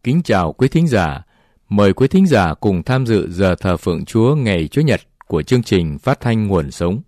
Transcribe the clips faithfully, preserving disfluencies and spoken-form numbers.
Kính chào quý thính giả. Mời quý thính giả cùng tham dự giờ thờ phượng Chúa ngày Chủ nhật của chương trình phát thanh Nguồn Sống.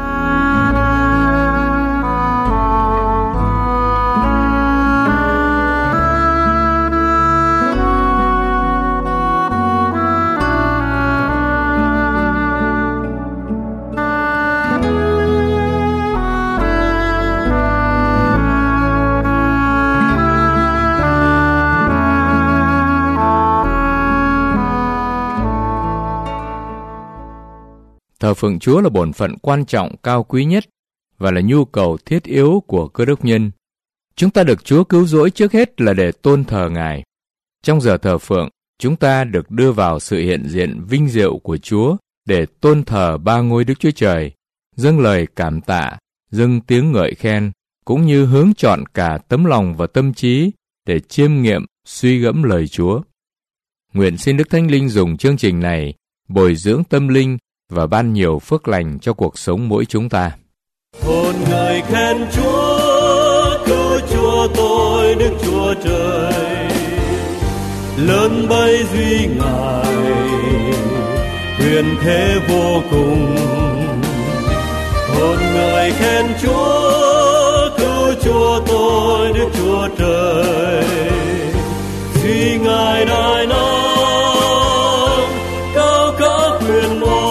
Thờ phượng Chúa là bổn phận quan trọng cao quý nhất và là nhu cầu thiết yếu của cơ đốc nhân. Chúng ta được Chúa cứu rỗi trước hết là để tôn thờ Ngài. Trong giờ thờ phượng, chúng ta được đưa vào sự hiện diện vinh diệu của Chúa để tôn thờ ba ngôi Đức Chúa Trời, dâng lời cảm tạ, dâng tiếng ngợi khen, cũng như hướng chọn cả tấm lòng và tâm trí để chiêm nghiệm, suy gẫm lời Chúa. Nguyện xin Đức Thánh Linh dùng chương trình này bồi dưỡng tâm linh và ban nhiều phước lành cho cuộc sống mỗi chúng ta. Hồn ngợi khen Chúa, cứu Chúa tôi Đức Chúa Trời, lớn bấy duy Ngài, quyền thế vô cùng. Hồn ngợi khen Chúa, cứu Chúa tôi Đức Chúa Trời, duy Ngài đại năng, cao cả quyền oai.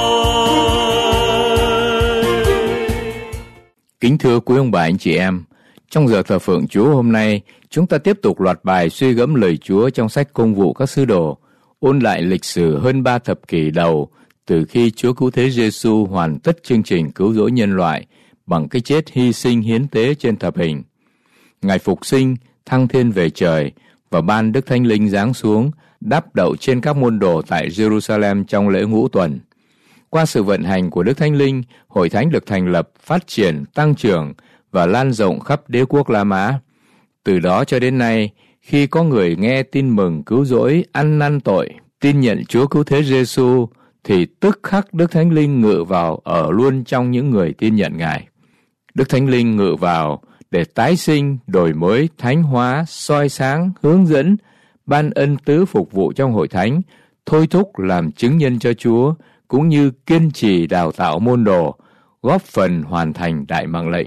Kính thưa quý ông bà anh chị em, trong giờ thờ phượng Chúa hôm nay, chúng ta tiếp tục loạt bài suy gẫm lời Chúa trong sách Công vụ các sứ đồ, ôn lại lịch sử hơn ba thập kỷ đầu từ khi Chúa Cứu Thế Giêsu hoàn tất chương trình cứu rỗi nhân loại bằng cái chết hy sinh hiến tế trên thập hình. Ngài phục sinh, thăng thiên về trời và ban Đức Thánh Linh giáng xuống, đáp đậu trên các môn đồ tại Jerusalem trong lễ ngũ tuần. Qua sự vận hành của Đức Thánh Linh, Hội Thánh được thành lập, phát triển, tăng trưởng và lan rộng khắp đế quốc La Mã. Từ đó cho đến nay, khi có người nghe tin mừng cứu rỗi, ăn năn tội, tin nhận Chúa Cứu Thế Giêsu, thì tức khắc Đức Thánh Linh ngự vào ở luôn trong những người tin nhận Ngài. Đức Thánh Linh ngự vào để tái sinh, đổi mới, thánh hóa, soi sáng, hướng dẫn, ban ân tứ phục vụ trong Hội Thánh, thôi thúc làm chứng nhân cho Chúa, cũng như kiên trì đào tạo môn đồ, góp phần hoàn thành đại mạng lệnh.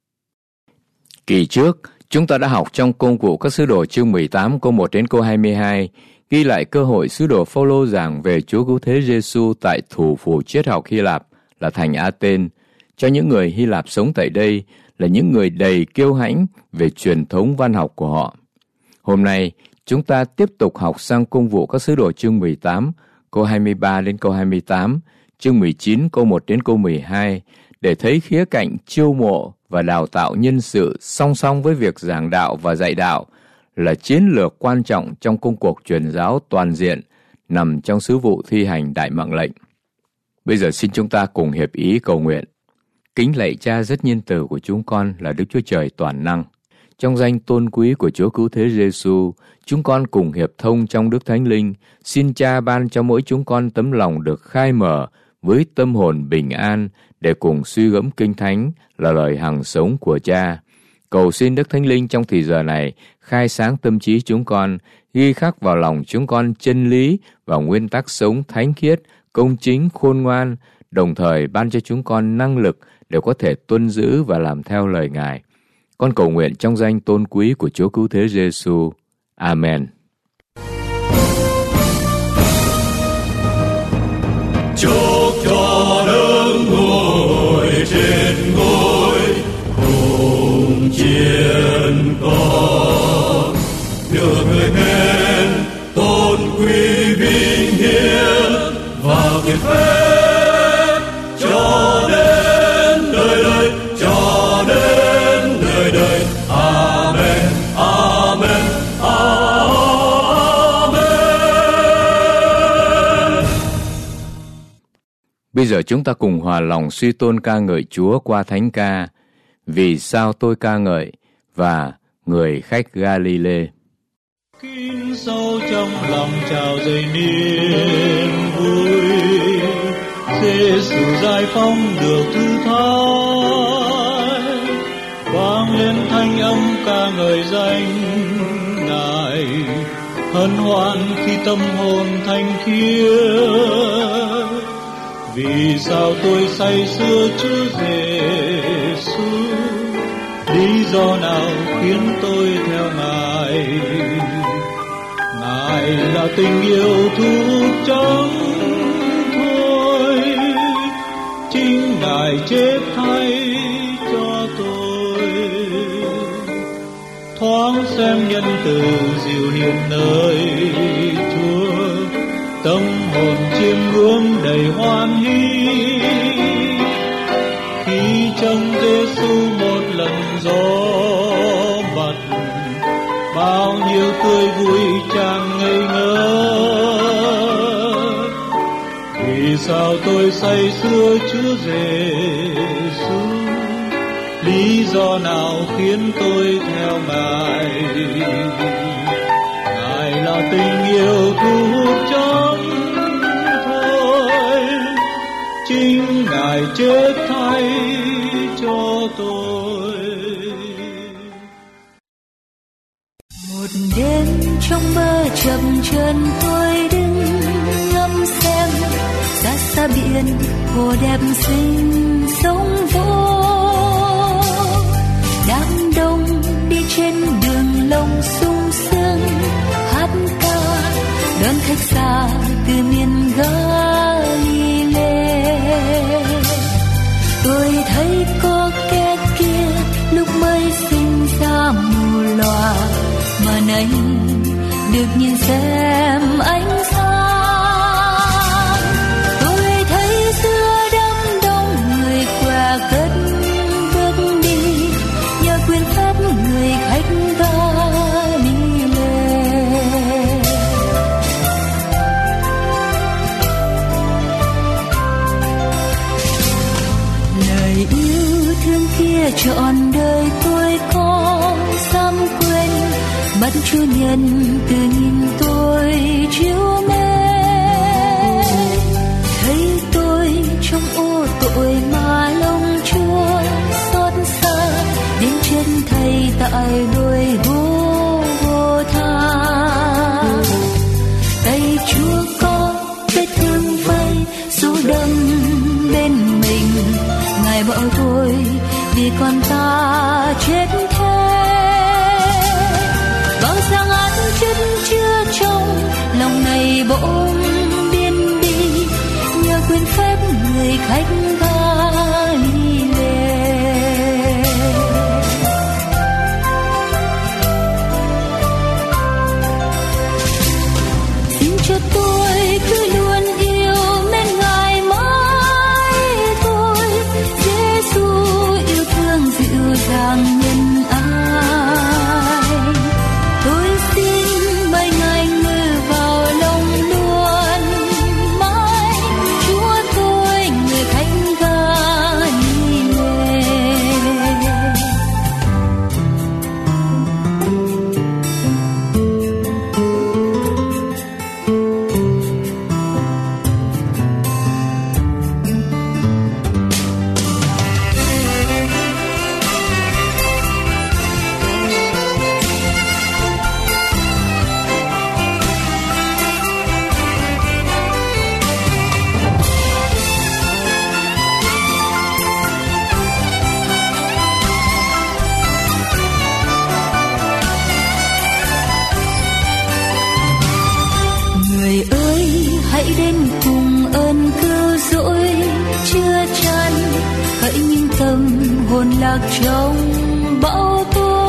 Kỳ trước, chúng ta đã học trong Công vụ các sứ đồ chương mười tám câu một đến câu hai mươi hai, ghi lại cơ hội sứ đồ Phao-lô giảng về Chúa Cứu Thế Giêsu tại thủ phủ triết học Hy Lạp là thành A-tên, cho những người Hy Lạp sống tại đây là những người đầy kiêu hãnh về truyền thống văn học của họ. Hôm nay, chúng ta tiếp tục học sang Công vụ các sứ đồ chương mười tám, câu hai mươi ba đến câu hai mươi tám, chương mười chín câu một đến câu mười hai, để thấy khía cạnh chiêu mộ và đào tạo nhân sự song song với việc giảng đạo và dạy đạo là chiến lược quan trọng trong công cuộc truyền giáo toàn diện nằm trong sứ vụ thi hành đại mạng lệnh. Bây giờ xin chúng ta cùng hiệp ý cầu nguyện. Kính lạy Cha rất nhân từ của chúng con là Đức Chúa Trời toàn năng. Trong danh tôn quý của Chúa Cứu Thế Giêsu, chúng con cùng hiệp thông trong Đức Thánh Linh, xin Cha ban cho mỗi chúng con tấm lòng được khai mở với tâm hồn bình an để cùng suy gẫm Kinh Thánh là lời hằng sống của Cha. Cầu xin Đức Thánh Linh trong thì giờ này khai sáng tâm trí chúng con, ghi khắc vào lòng chúng con chân lý và nguyên tắc sống thánh khiết, công chính, khôn ngoan, đồng thời ban cho chúng con năng lực để có thể tuân giữ và làm theo lời Ngài. Con cầu nguyện trong danh tôn quý của Chúa Cứu Thế Giêsu. Amen. Chúc cho Đấng ngồi trên ngôi cùng chiến con, được người khen tôn quý vinh hiển và kiệt phép cho đến đời đời, cho đến đời đời. Amen, amen, amen. Bây giờ chúng ta cùng hòa lòng suy tôn ca ngợi Chúa qua thánh ca Vì sao tôi ca ngợi và Người khách Galile. Kín sâu trong lòng trào dậy niềm vui, Giêsu giải phóng được thư thái, vang lên thanh âm ca ngợi danh Ngài, hân hoan khi tâm hồn thanh khiết. Vì sao tôi say sưa Chúa Giêsu? Lý do nào khiến tôi theo Ngài? Ngài là tình yêu thu hút chẳng thôi, chính Ngài chết thay cho tôi. Thoáng xem nhân từ dịu hiền nơi Chúa, tâm hồn chiêm ngưỡng đầy hoan hỷ. Khi trông Giêsu một lần gió bật, bao nhiêu tươi vui tràn ngây ngất. Vì sao tôi say sưa Chúa Giêsu? Lý do nào khiến tôi theo Ngài? Ngài là tình yêu thu hút chẳng thôi, chính Ngài chết thay cho tôi. Một đêm trong mơ chập chờn tôi đứng ngắm xem xa xa biển hồ đẹp xinh sóng vỗ. Đám đông đi trên đường lông sung sướng hát ca đón khách xa từ miền Galilee. Tôi thấy có kẻ kia lúc mới sinh ra mù lòa, mà nay được nhìn xem ánh sáng. Tôi thấy giữa đám đông người què cất bước đi, nhờ quyền phép người khách Galilee. Lời yêu thương kia trọn đời tôi có dám quên, mắt Chúa nhân từ nhìn tôi chiếu mến. Thấy tôi trong ô tội mà lòng Chúa xót xa, đến chân Thầy tại đôi vô tha. Tay Chúa có vết thương vây dù đâm bên mình, Ngài bảo tôi vì con ta chết thế. Bao rằng án chất chưa trong lòng này bỗng điên đi, nhờ quyền phép người khách Galilee. Xin cho tôi cứ luôn yêu mến Ngài mãi thôi. Giêsu yêu thương dịu dàng nhân ái, tôi xin mời Ngài ngự vào lòng luôn mãi. Chúa tôi người khách Galilee. Người ơi, hãy đến cùng ơn cứu rỗi chưa chan, hãy những tâm hồn lạc trong bão tố.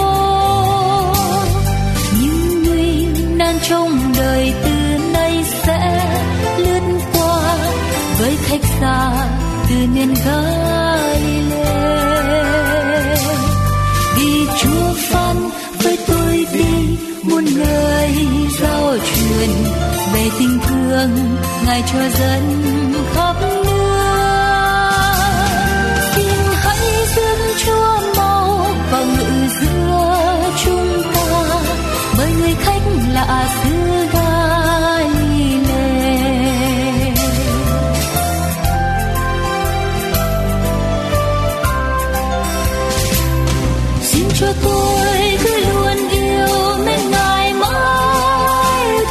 Những nguy nan trong đời từ nay sẽ lướt qua, với khách xa từ miền Galilee. Vì Chúa phán với tôi đi muôn lời giao truyền về tình thương Ngài cho dân khắp nước. Xin hãy dâng Chúa mau vào ngự giữa chúng ta, bởi người khách lạ xứ Galilee. Xin cho tôi cứ luôn yêu mến Ngài mãi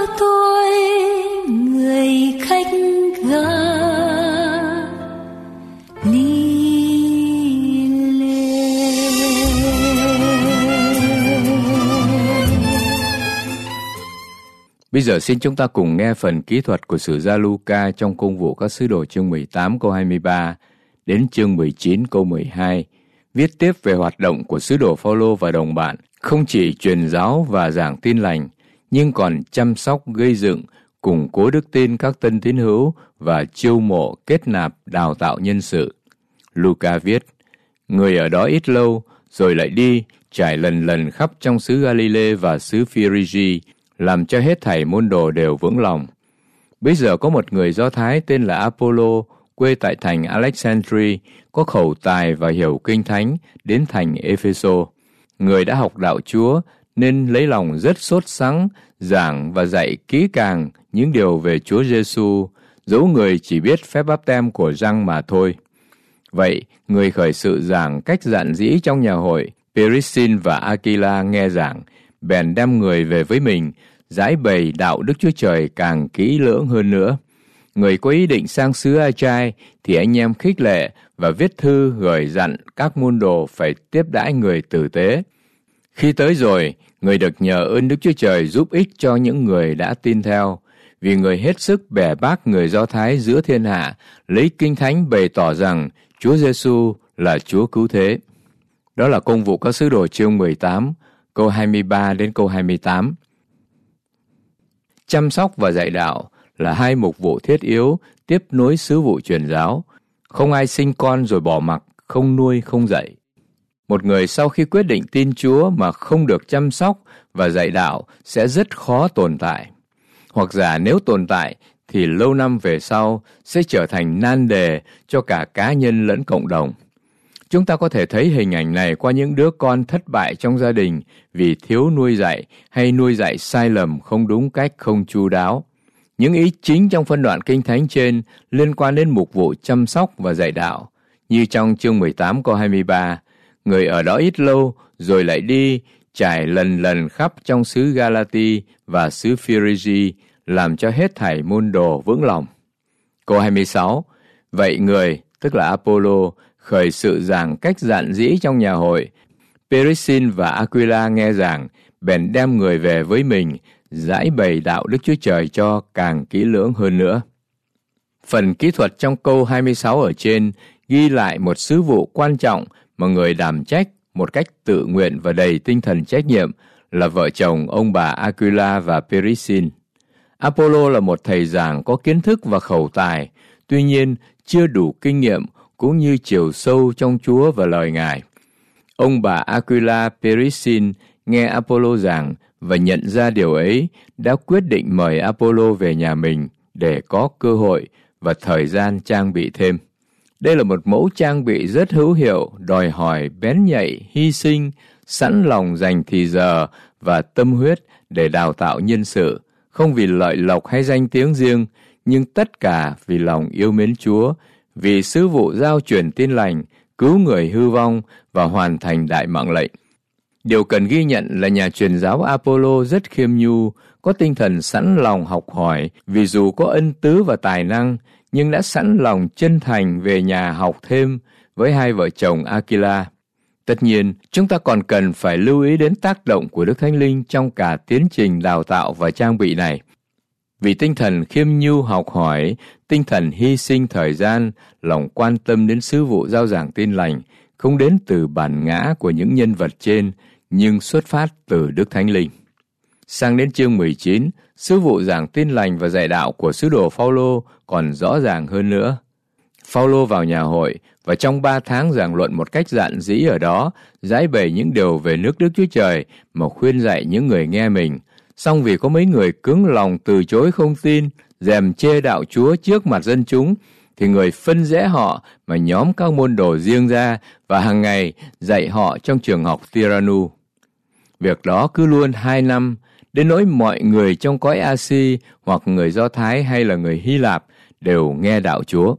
tôi người khách gà ly lê. Bây giờ xin chúng ta cùng nghe phần kỹ thuật của sử gia Luca trong Công vụ các sứ đồ chương mười tám câu hai mươi ba đến chương mười chín câu mười hai, viết tiếp về hoạt động của sứ đồ Phaolô và đồng bạn, không chỉ truyền giáo và giảng tin lành, nhưng còn chăm sóc, gây dựng, củng cố đức tin các tân tín hữu và chiêu mộ, kết nạp, đào tạo nhân sự. Luca viết, người ở đó ít lâu, rồi lại đi, trải lần lần khắp trong xứ Galilee và xứ Phi-ri-gi, làm cho hết thảy môn đồ đều vững lòng. Bây giờ có một người Do Thái tên là Apollo, quê tại thành Alexandria, có khẩu tài và hiểu kinh thánh, đến thành Epheso. Người đã học đạo Chúa, nên lấy lòng rất sốt sắng, giảng và dạy kỹ càng những điều về Chúa Giêsu, dẫu người chỉ biết phép báp têm của Giăng mà thôi. Vậy, người khởi sự giảng cách dạn dĩ trong nhà hội, Perissin và Aquila nghe giảng, bèn đem người về với mình, giải bày đạo Đức Chúa Trời càng kỹ lưỡng hơn nữa. Người có ý định sang xứ Ai-trai thì anh em khích lệ và viết thư gửi dặn các môn đồ phải tiếp đãi người tử tế. Khi tới rồi, người được nhờ ơn Đức Chúa Trời giúp ích cho những người đã tin theo, vì người hết sức bẻ bác người Do Thái giữa thiên hạ, lấy kinh thánh bày tỏ rằng Chúa Giêsu là Chúa cứu thế. Đó là Công vụ các sứ đồ chương mười tám, câu hai mươi ba đến câu hai mươi tám. Chăm sóc và dạy đạo là hai mục vụ thiết yếu tiếp nối sứ vụ truyền giáo. Không ai sinh con rồi bỏ mặc, không nuôi, không dạy. Một người sau khi quyết định tin Chúa mà không được chăm sóc và dạy đạo sẽ rất khó tồn tại. Hoặc giả nếu tồn tại thì lâu năm về sau sẽ trở thành nan đề cho cả cá nhân lẫn cộng đồng. Chúng ta có thể thấy hình ảnh này qua những đứa con thất bại trong gia đình vì thiếu nuôi dạy hay nuôi dạy sai lầm, không đúng cách, không chu đáo. Những ý chính trong phân đoạn kinh thánh trên liên quan đến mục vụ chăm sóc và dạy đạo, như trong chương mười tám câu hai mươi ba, người ở đó ít lâu rồi lại đi, trải lần lần khắp trong xứ Galati và xứ Phi-ri-gi, làm cho hết thảy môn đồ vững lòng. Câu hai mươi sáu, vậy người, tức là Apollo, khởi sự giảng cách dạn dĩ trong nhà hội. Perissin và Aquila nghe giảng, bèn đem người về với mình, giải bày đạo Đức Chúa Trời cho càng kỹ lưỡng hơn nữa. Phần kỹ thuật trong câu hai mươi sáu ở trên ghi lại một sứ vụ quan trọng mà người đảm trách một cách tự nguyện và đầy tinh thần trách nhiệm là vợ chồng ông bà Aquila và Perissin. Apollo là một thầy giảng có kiến thức và khẩu tài, tuy nhiên chưa đủ kinh nghiệm cũng như chiều sâu trong Chúa và lời Ngài. Ông bà Aquila Perissin nghe Apollo giảng và nhận ra điều ấy, đã quyết định mời Apollo về nhà mình để có cơ hội và thời gian trang bị thêm. Đây là một mẫu trang bị rất hữu hiệu, đòi hỏi bén nhạy, hy sinh, sẵn lòng dành thì giờ và tâm huyết để đào tạo nhân sự, không vì lợi lộc hay danh tiếng riêng, nhưng tất cả vì lòng yêu mến Chúa, vì sứ vụ giao truyền tin lành, cứu người hư vong và hoàn thành đại mạng lệnh. Điều cần ghi nhận là nhà truyền giáo Apollo rất khiêm nhu, có tinh thần sẵn lòng học hỏi, vì dù có ân tứ và tài năng, nhưng đã sẵn lòng chân thành về nhà học thêm với hai vợ chồng Aquila. Tất nhiên, chúng ta còn cần phải lưu ý đến tác động của Đức Thánh Linh trong cả tiến trình đào tạo và trang bị này. Vì tinh thần khiêm nhu học hỏi, tinh thần hy sinh thời gian, lòng quan tâm đến sứ vụ giao giảng tin lành, không đến từ bản ngã của những nhân vật trên, nhưng xuất phát từ Đức Thánh Linh. Sang đến chương mười chín, sứ vụ giảng tin lành và dạy đạo của sứ đồ Phaolô còn rõ ràng hơn nữa. Phaolô vào nhà hội và trong ba tháng giảng luận một cách dạn dĩ ở đó, giải bày những điều về nước Đức Chúa Trời mà khuyên dạy những người nghe mình. Song vì có mấy người cứng lòng từ chối không tin, dèm chê đạo Chúa trước mặt dân chúng, thì người phân rẽ họ mà nhóm các môn đồ riêng ra và hàng ngày dạy họ trong trường học Tyrannus. Việc đó cứ luôn hai năm, đến nỗi mọi người trong cõi Asi hoặc người Do Thái hay là người Hy Lạp đều nghe đạo Chúa.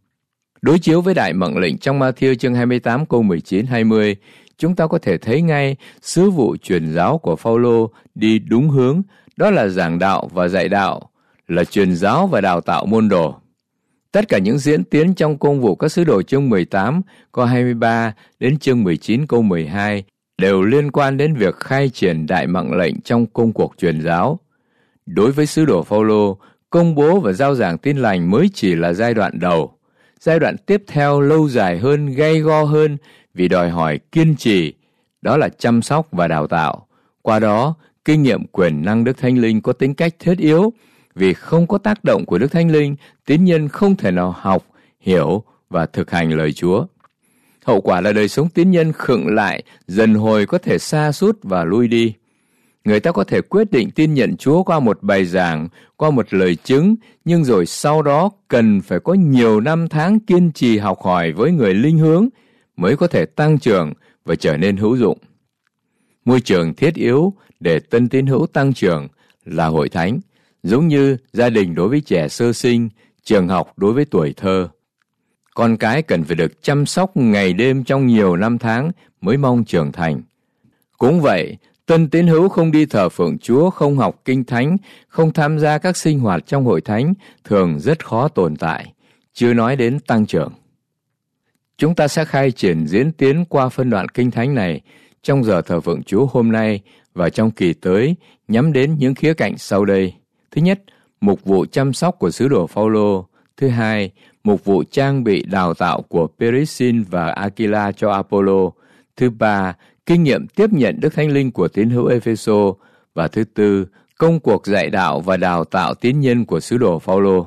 Đối chiếu với đại mệnh lệnh trong Ma-thi-ơ chương hai mươi tám câu mười chín hai mươi, chúng ta có thể thấy ngay sứ vụ truyền giáo của Phaolô đi đúng hướng, đó là giảng đạo và dạy đạo, là truyền giáo và đào tạo môn đồ. Tất cả những diễn tiến trong công vụ các sứ đồ chương mười tám câu hai mươi ba đến chương mười chín câu mười hai đều liên quan đến việc khai triển đại mạng lệnh trong công cuộc truyền giáo. Đối với sứ đồ Phaolô, công bố và rao giảng tin lành mới chỉ là giai đoạn đầu. Giai đoạn tiếp theo lâu dài hơn, gay go hơn vì đòi hỏi kiên trì, đó là chăm sóc và đào tạo. Qua đó, kinh nghiệm quyền năng Đức Thánh Linh có tính cách thiết yếu, vì không có tác động của Đức Thánh Linh, tín nhân không thể nào học, hiểu và thực hành lời Chúa. Hậu quả là đời sống tín nhân khựng lại, dần hồi có thể sa sút và lui đi. Người ta có thể quyết định tin nhận Chúa qua một bài giảng, qua một lời chứng, nhưng rồi sau đó cần phải có nhiều năm tháng kiên trì học hỏi với người linh hướng mới có thể tăng trưởng và trở nên hữu dụng. Môi trường thiết yếu để tân tín hữu tăng trưởng là hội thánh, giống như gia đình đối với trẻ sơ sinh, trường học đối với tuổi thơ. Con cái cần phải được chăm sóc ngày đêm trong nhiều năm tháng mới mong trưởng thành. Cũng vậy, tân tín hữu không đi thờ phượng Chúa, không học kinh thánh, không tham gia các sinh hoạt trong hội thánh thường rất khó tồn tại, chưa nói đến tăng trưởng. Chúng ta sẽ khai triển diễn tiến qua phân đoạn kinh thánh này trong giờ thờ phượng Chúa hôm nay và trong kỳ tới, nhắm đến những khía cạnh sau đây. Thứ nhất, mục vụ chăm sóc của sứ đồ Phaolô. Thứ hai, mục vụ trang bị đào tạo của Perissin và Aquila cho Apollo. Thứ ba, kinh nghiệm tiếp nhận Đức Thánh Linh của tín hữu Epheso. Và thứ tư, công cuộc dạy đạo và đào tạo tín nhân của sứ đồ Phaolô.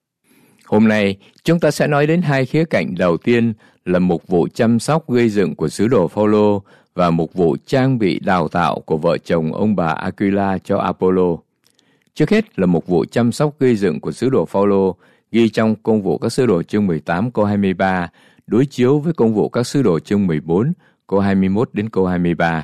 Hôm nay, chúng ta sẽ nói đến hai khía cạnh đầu tiên là mục vụ chăm sóc gây dựng của sứ đồ Phaolô và mục vụ trang bị đào tạo của vợ chồng ông bà Aquila cho Apollo. Trước hết là mục vụ chăm sóc gây dựng của sứ đồ Phaolô, ghi trong công vụ các sứ đồ chương mười tám câu hai mươi ba, đối chiếu với công vụ các sứ đồ chương mười bốn câu hai mươi mốt đến câu hai mươi ba.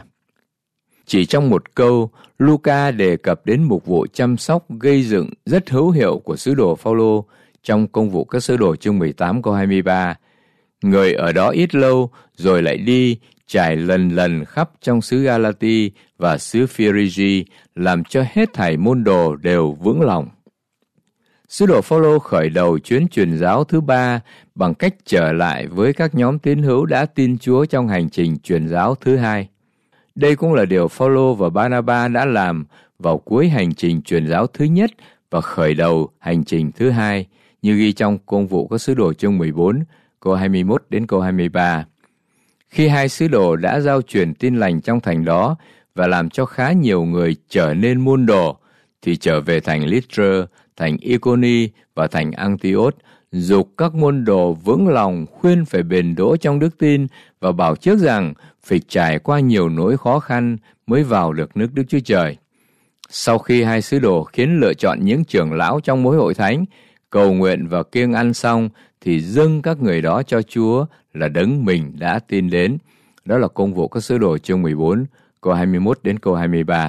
Chỉ trong một câu, Luca đề cập đến mục vụ chăm sóc gây dựng rất hữu hiệu của sứ đồ Phaolô trong công vụ các sứ đồ chương mười tám câu hai mươi ba. Người ở đó ít lâu rồi lại đi trải lần lần khắp trong xứ Galati và xứ Phrygia, làm cho hết thảy môn đồ đều vững lòng. Sứ đồ Phaolô khởi đầu chuyến truyền giáo thứ ba bằng cách trở lại với các nhóm tín hữu đã tin Chúa trong hành trình truyền giáo thứ hai. Đây cũng là điều Phaolô và Barnabas đã làm vào cuối hành trình truyền giáo thứ nhất và khởi đầu hành trình thứ hai, như ghi trong công vụ các sứ đồ chương mười bốn, câu hai mươi mốt đến câu hai mươi ba. Khi hai sứ đồ đã giao truyền tin lành trong thành đó và làm cho khá nhiều người trở nên môn đồ, thì trở về thành Lystra, thành Iconi và thành Antioch, giục các môn đồ vững lòng khuyên phải bền đỗ trong đức tin và bảo trước rằng phải trải qua nhiều nỗi khó khăn mới vào được nước Đức Chúa Trời. Sau khi hai sứ đồ khiến lựa chọn những trưởng lão trong mỗi hội thánh, cầu nguyện và kiêng ăn xong, thì dâng các người đó cho Chúa là đấng mình đã tin đến. Đó là công vụ các sứ đồ chương mười bốn, câu hai mươi mốt đến câu hai mươi ba.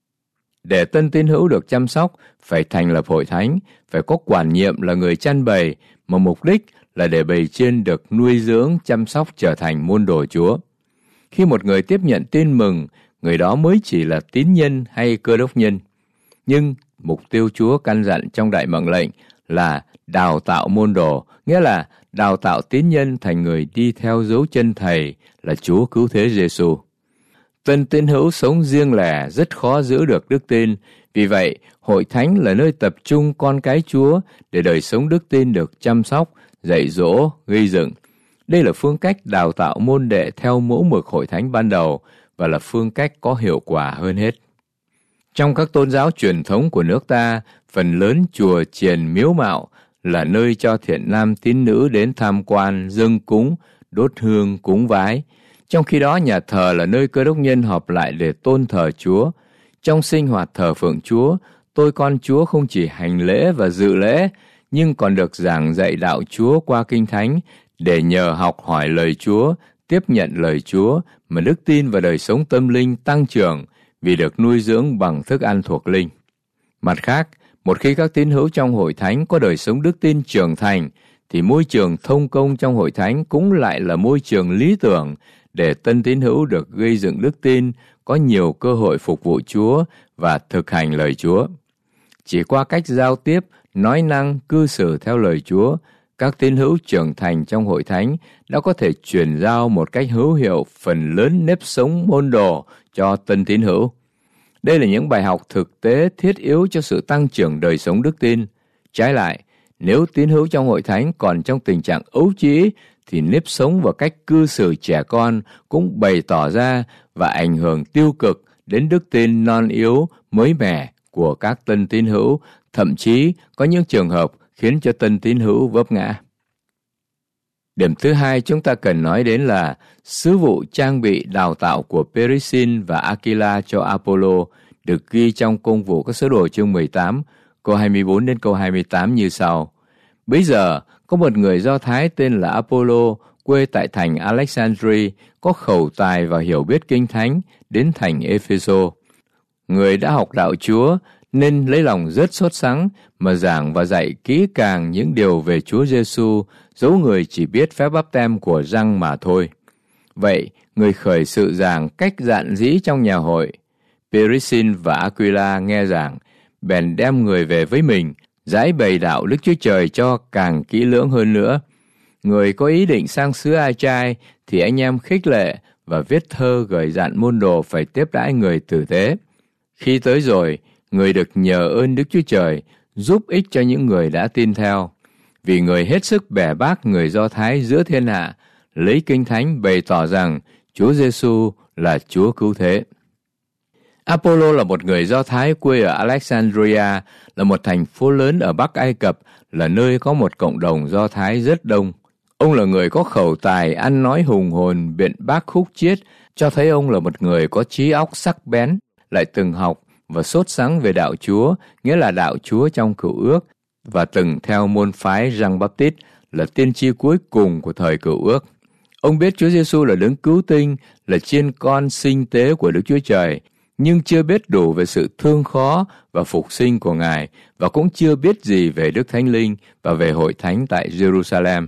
Để tân tín hữu được chăm sóc, phải thành lập hội thánh, phải có quản nhiệm là người chăn bầy, mà mục đích là để bầy chiên được nuôi dưỡng, chăm sóc trở thành môn đồ Chúa. Khi một người tiếp nhận tin mừng, người đó mới chỉ là tín nhân hay cơ đốc nhân. Nhưng mục tiêu Chúa căn dặn trong đại mệnh lệnh là đào tạo môn đồ, nghĩa là đào tạo tín nhân thành người đi theo dấu chân Thầy là Chúa Cứu Thế Giêsu. Tân tín hữu sống riêng lẻ rất khó giữ được đức tin, vì vậy hội thánh là nơi tập trung con cái Chúa để đời sống đức tin được chăm sóc, dạy dỗ, gây dựng. Đây là phương cách đào tạo môn đệ theo mẫu mực hội thánh ban đầu và là phương cách có hiệu quả hơn hết. Trong các tôn giáo truyền thống của nước ta, phần lớn chùa chiền miếu mạo là nơi cho thiện nam tín nữ đến tham quan, dâng cúng, đốt hương, cúng vái. Trong khi đó, nhà thờ là nơi cơ đốc nhân họp lại để tôn thờ Chúa. Trong sinh hoạt thờ phượng Chúa, tôi con Chúa không chỉ hành lễ và dự lễ, nhưng còn được giảng dạy đạo Chúa qua Kinh Thánh để nhờ học hỏi lời Chúa, tiếp nhận lời Chúa mà đức tin và đời sống tâm linh tăng trưởng vì được nuôi dưỡng bằng thức ăn thuộc linh. Mặt khác, một khi các tín hữu trong hội thánh có đời sống đức tin trưởng thành, thì môi trường thông công trong hội thánh cũng lại là môi trường lý tưởng để tân tín hữu được gây dựng đức tin, có nhiều cơ hội phục vụ Chúa và thực hành lời Chúa. Chỉ qua cách giao tiếp, nói năng, cư xử theo lời Chúa, các tín hữu trưởng thành trong hội thánh đã có thể truyền giao một cách hữu hiệu phần lớn nếp sống môn đồ cho tân tín hữu. Đây là những bài học thực tế thiết yếu cho sự tăng trưởng đời sống đức tin. Trái lại, nếu tín hữu trong hội thánh còn trong tình trạng ấu trĩ, thì nếp sống và cách cư xử trẻ con cũng bày tỏ ra và ảnh hưởng tiêu cực đến đức tin non yếu, mới mẻ của các tân tín hữu, thậm chí có những trường hợp khiến cho tân tín hữu vấp ngã. Điểm thứ hai chúng ta cần nói đến là sứ vụ trang bị đào tạo của Peresin và Aquila cho Apollo được ghi trong Công vụ các sứ đồ chương mười tám, câu hai mươi bốn đến câu hai mươi tám như sau. Bây giờ, có một người Do Thái tên là Apollo, quê tại thành Alexandria, có khẩu tài và hiểu biết kinh thánh, đến thành Epheso. Người đã học đạo Chúa, nên lấy lòng rất sốt sắng mà giảng và dạy kỹ càng những điều về Chúa Giêsu, dẫu người chỉ biết phép báp têm của Giăng mà thôi. Vậy, người khởi sự giảng cách dạn dĩ trong nhà hội. Peresin và Aquila nghe giảng, bèn đem người về với mình, giải bày đạo Đức Chúa Trời cho càng kỹ lưỡng hơn nữa. Người có ý định sang xứ Ai-chai thì anh em khích lệ và viết thơ gửi dặn môn đồ phải tiếp đãi người tử tế. Khi tới rồi, người được nhờ ơn Đức Chúa Trời giúp ích cho những người đã tin theo, vì người hết sức bẻ bác người Do Thái giữa thiên hạ, lấy kinh thánh bày tỏ rằng Chúa Giêsu là Chúa cứu thế. Apollo là một người Do Thái quê ở Alexandria, là một thành phố lớn ở Bắc Ai Cập, là nơi có một cộng đồng Do Thái rất đông. Ông là người có khẩu tài, ăn nói hùng hồn, biện bác khúc chiết, cho thấy ông là một người có trí óc sắc bén, lại từng học và sốt sắng về đạo Chúa, nghĩa là đạo Chúa trong Cựu Ước, và từng theo môn phái Giăng-Báp-tít, là tiên tri cuối cùng của thời Cựu Ước. Ông biết Chúa Giêsu là đấng cứu tinh, là chiên con sinh tế của Đức Chúa Trời, nhưng chưa biết đủ về sự thương khó và phục sinh của Ngài, và cũng chưa biết gì về Đức Thánh Linh và về hội thánh tại Jerusalem.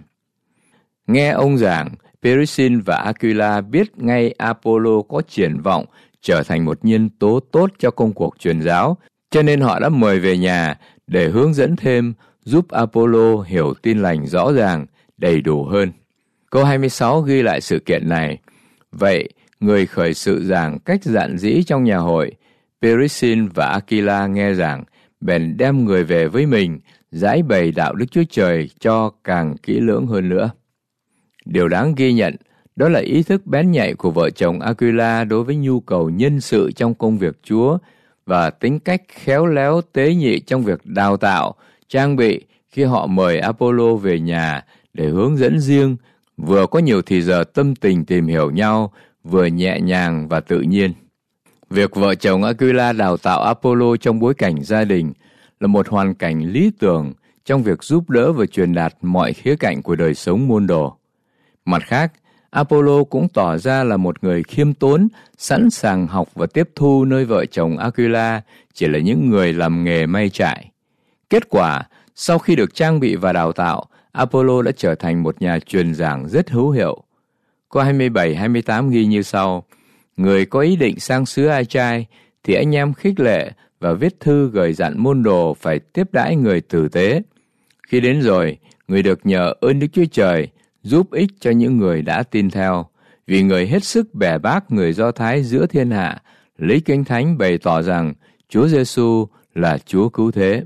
Nghe ông giảng, Peresin và Aquila biết ngay Apollo có triển vọng trở thành một nhân tố tốt cho công cuộc truyền giáo, cho nên họ đã mời về nhà để hướng dẫn thêm, giúp Apollo hiểu tin lành rõ ràng, đầy đủ hơn. Câu hai mươi sáu ghi lại sự kiện này. Vậy, người khởi sự giảng cách dạn dĩ trong nhà hội, Peresin và Aquila nghe giảng, bèn đem người về với mình, giải bày đạo Đức Chúa Trời cho càng kỹ lưỡng hơn nữa. Điều đáng ghi nhận, đó là ý thức bén nhạy của vợ chồng Aquila đối với nhu cầu nhân sự trong công việc Chúa và tính cách khéo léo tế nhị trong việc đào tạo, trang bị khi họ mời Apollo về nhà để hướng dẫn riêng, vừa có nhiều thì giờ tâm tình tìm hiểu nhau, vừa nhẹ nhàng và tự nhiên. Việc vợ chồng Aquila đào tạo Apollo trong bối cảnh gia đình là một hoàn cảnh lý tưởng trong việc giúp đỡ và truyền đạt mọi khía cạnh của đời sống môn đồ. Mặt khác, Apollo cũng tỏ ra là một người khiêm tốn, sẵn sàng học và tiếp thu nơi vợ chồng Aquila chỉ là những người làm nghề may trải. Kết quả, sau khi được trang bị và đào tạo, Apollo đã trở thành một nhà truyền giảng rất hữu hiệu. Câu hai mươi bảy hai mươi tám ghi như sau: Người có ý định sang xứ Ai-chai thì anh em khích lệ và viết thư gửi dặn môn đồ phải tiếp đãi người tử tế. Khi đến rồi, người được nhờ ơn Đức Chúa Trời giúp ích cho những người đã tin theo, vì người hết sức bẻ bác người Do Thái giữa thiên hạ, lấy kinh thánh bày tỏ rằng Chúa Giêsu là Chúa cứu thế.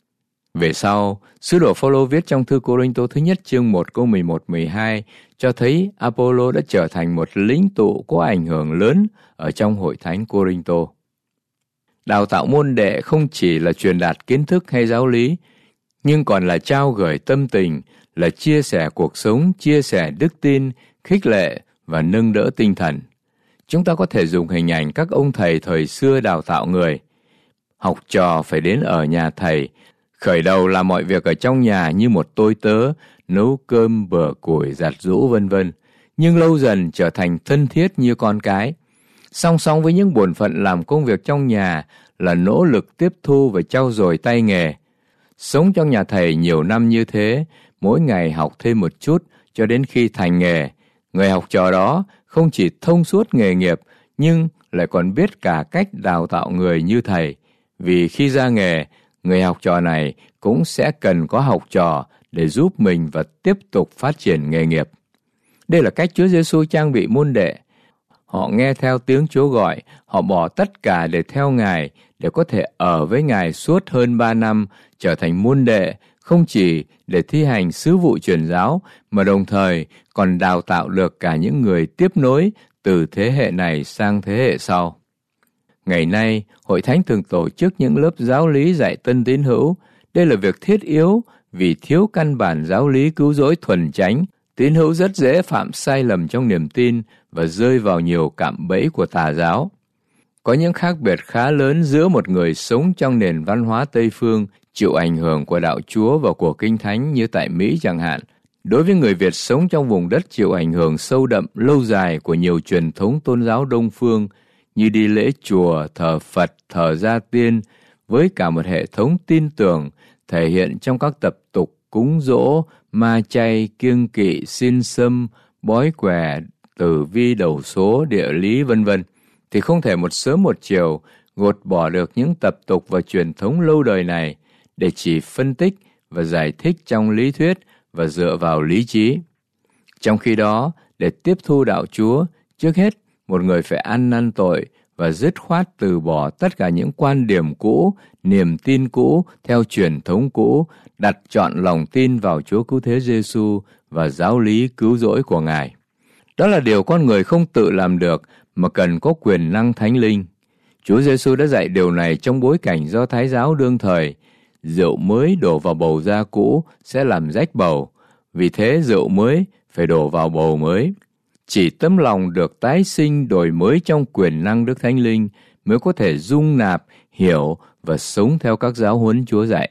Về sau, sứ đồ Phao-lô viết trong thư Cô-rinh-tô thứ nhất chương một câu mười một mười hai cho thấy Apollo đã trở thành một lĩnh tụ có ảnh hưởng lớn ở trong hội thánh Cô-rinh-tô. Đào tạo môn đệ không chỉ là truyền đạt kiến thức hay giáo lý, nhưng còn là trao gửi tâm tình, là chia sẻ cuộc sống, chia sẻ đức tin, khích lệ và nâng đỡ tinh thần. Chúng ta có thể dùng hình ảnh các ông thầy thời xưa đào tạo người. Học trò phải đến ở nhà thầy, khởi đầu làm mọi việc ở trong nhà như một tôi tớ, nấu cơm, bừa củi, giặt giũ vân vân, nhưng lâu dần trở thành thân thiết như con cái. Song song với những bổn phận làm công việc trong nhà là nỗ lực tiếp thu và trau dồi tay nghề. Sống trong nhà thầy nhiều năm như thế, mỗi ngày học thêm một chút cho đến khi thành nghề, người học trò đó không chỉ thông suốt nghề nghiệp nhưng lại còn biết cả cách đào tạo người như thầy, vì khi ra nghề, người học trò này cũng sẽ cần có học trò để giúp mình và tiếp tục phát triển nghề nghiệp. Đây là cách Chúa Giêsu trang bị môn đệ. Họ nghe theo tiếng Chúa gọi, họ bỏ tất cả để theo Ngài, để có thể ở với Ngài suốt hơn ba năm, trở thành môn đệ, không chỉ để thi hành sứ vụ truyền giáo, mà đồng thời còn đào tạo được cả những người tiếp nối từ thế hệ này sang thế hệ sau. Ngày nay, Hội Thánh thường tổ chức những lớp giáo lý dạy tân tín hữu. Đây là việc thiết yếu vì thiếu căn bản giáo lý cứu rỗi thuần chánh. Tín hữu rất dễ phạm sai lầm trong niềm tin và rơi vào nhiều cạm bẫy của tà giáo. Có những khác biệt khá lớn giữa một người sống trong nền văn hóa Tây Phương, chịu ảnh hưởng của đạo Chúa và của Kinh Thánh như tại Mỹ chẳng hạn, đối với người Việt sống trong vùng đất chịu ảnh hưởng sâu đậm lâu dài của nhiều truyền thống tôn giáo Đông Phương, như đi lễ chùa, thờ Phật, thờ gia tiên, với cả một hệ thống tin tưởng thể hiện trong các tập tục cúng dỗ, ma chay, kiêng kỵ, xin xâm, bói quẻ, tử vi, đầu số, địa lý vân vân, thì không thể một sớm một chiều gột bỏ được những tập tục và truyền thống lâu đời này để chỉ phân tích và giải thích trong lý thuyết và dựa vào lý trí. Trong khi đó, để tiếp thu đạo Chúa, trước hết một người phải ăn năn tội và dứt khoát từ bỏ tất cả những quan điểm cũ, niềm tin cũ theo truyền thống cũ, đặt trọn lòng tin vào Chúa Cứu Thế Giêsu và giáo lý cứu rỗi của Ngài. Đó là điều con người không tự làm được mà cần có quyền năng Thánh Linh. Chúa Giêsu đã dạy điều này trong bối cảnh Do Thái giáo đương thời. Rượu mới đổ vào bầu da cũ sẽ làm rách bầu, vì thế rượu mới phải đổ vào bầu mới. Chỉ tấm lòng được tái sinh đổi mới trong quyền năng Đức Thánh Linh mới có thể dung nạp, hiểu và sống theo các giáo huấn Chúa dạy.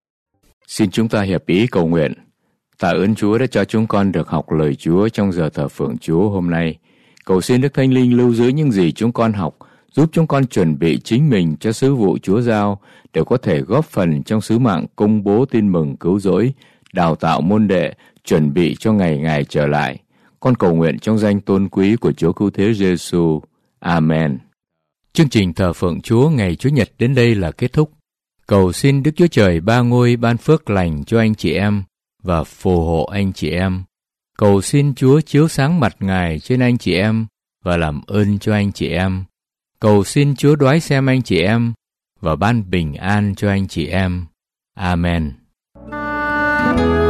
Xin chúng ta hiệp ý cầu nguyện. Tạ ơn Chúa đã cho chúng con được học lời Chúa trong giờ thờ phượng Chúa hôm nay. Cầu xin Đức Thánh Linh lưu giữ những gì chúng con học, giúp chúng con chuẩn bị chính mình cho sứ vụ Chúa giao để có thể góp phần trong sứ mạng công bố tin mừng cứu rỗi, đào tạo môn đệ, chuẩn bị cho ngày Ngài trở lại. Con cầu nguyện trong danh tôn quý của Chúa Cứu Thế Giêsu. Amen. Chương trình thờ phượng Chúa ngày Chủ nhật đến đây là kết thúc. Cầu xin Đức Chúa Trời ba ngôi ban phước lành cho anh chị em và phù hộ anh chị em. Cầu xin Chúa chiếu sáng mặt Ngài trên anh chị em và làm ơn cho anh chị em. Cầu xin Chúa đoái xem anh chị em và ban bình an cho anh chị em. Amen.